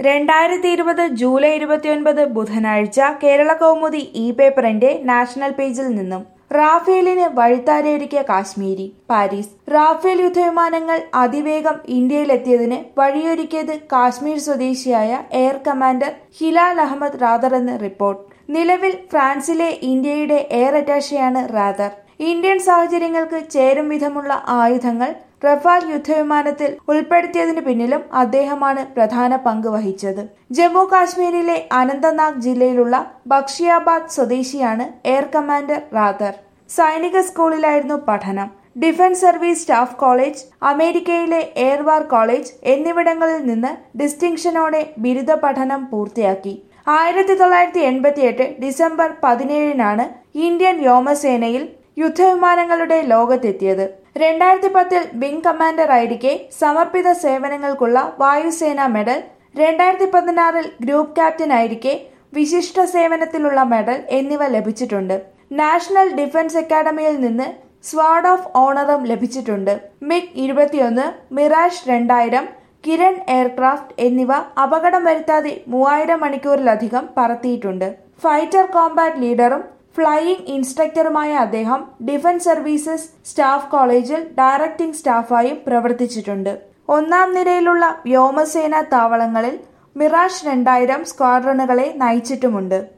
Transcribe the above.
2020 July 29 ബുധനാഴ്ച കേരള കൗമുദി പേപ്പറിന്റെ national പേജിൽ നിന്നും റാഫേലിന് വഴിത്താരയൊരുക്കിയ കാശ്മീരി. പാരീസ്. റാഫേൽ യുദ്ധവിമാനങ്ങൾ അതിവേഗം ഇന്ത്യയിലെത്തിയതിന് വഴിയൊരുക്കിയത് കാശ്മീർ സ്വദേശിയായ എയർ കമാൻഡർ ഹിലാൽ അഹമ്മദ് റാദർ എന്ന് റിപ്പോർട്ട്. നിലവിൽ ഫ്രാൻസിലെ ഇന്ത്യയുടെ എയർ അറ്റാഷെയാണ് റാദർ. ഇന്ത്യൻ സാഹചര്യങ്ങൾക്ക് ചേരും വിധമുള്ള ആയുധങ്ങൾ റഫാൽ യുദ്ധവിമാനത്തിൽ ഉൾപ്പെടുത്തിയതിനു പിന്നിലും അദ്ദേഹമാണ് പ്രധാന പങ്ക് വഹിച്ചത്. ജമ്മു കാശ്മീരിലെ അനന്തനാഗ് ജില്ലയിലുള്ള ബക്ഷിയാബാദ് സ്വദേശിയാണ് എയർ കമാൻഡർ റാദർ. സൈനിക സ്കൂളിലായിരുന്നു പഠനം. ഡിഫൻസ് സർവീസ് സ്റ്റാഫ് കോളേജ്, അമേരിക്കയിലെ എയർ വാർ കോളേജ് എന്നിവിടങ്ങളിൽ നിന്ന് ഡിസ്റ്റിങ്ഷനോടെ ബിരുദ പഠനം പൂർത്തിയാക്കി. 1988 ഡിസംബർ 17 ഇന്ത്യൻ വ്യോമസേനയിൽ യുദ്ധവിമാനങ്ങളുടെ ലോകത്തെത്തിയത്. 2010 വിംഗ് കമാൻഡർ ആയിരിക്കെ സമർപ്പിത സേവനങ്ങൾക്കുള്ള വായുസേനാ മെഡൽ, 2016 ഗ്രൂപ്പ് ക്യാപ്റ്റൻ ആയിരിക്കെ വിശിഷ്ട സേവനത്തിലുള്ള മെഡൽ എന്നിവ ലഭിച്ചിട്ടുണ്ട്. നാഷണൽ ഡിഫൻസ് അക്കാദമിയിൽ നിന്ന് സ്വാർഡ് ഓഫ് ഓണറും ലഭിച്ചിട്ടുണ്ട്. MiG-21, മിറാഷ് 2000, കിരൺ എയർക്രാഫ്റ്റ് എന്നിവ അപകടം വരുത്താതെ 3000 മണിക്കൂറിലധികം പറത്തിയിട്ടുണ്ട്. ഫൈറ്റർ കോംബാറ്റ് ലീഡറും ഫ്ലൈയിംഗ് ഇൻസ്ട്രക്ടറുമായ അദ്ദേഹം ഡിഫൻസ് സർവീസസ് സ്റ്റാഫ് കോളേജിൽ ഡയറക്ടിംഗ് സ്റ്റാഫായും പ്രവർത്തിച്ചിട്ടുണ്ട്. ഒന്നാം നിരയിലുള്ള വ്യോമസേനാ താവളങ്ങളിൽ മിറാഷ് 2000 സ്ക്വാഡ്രണുകളെ നയിച്ചിട്ടുമുണ്ട്.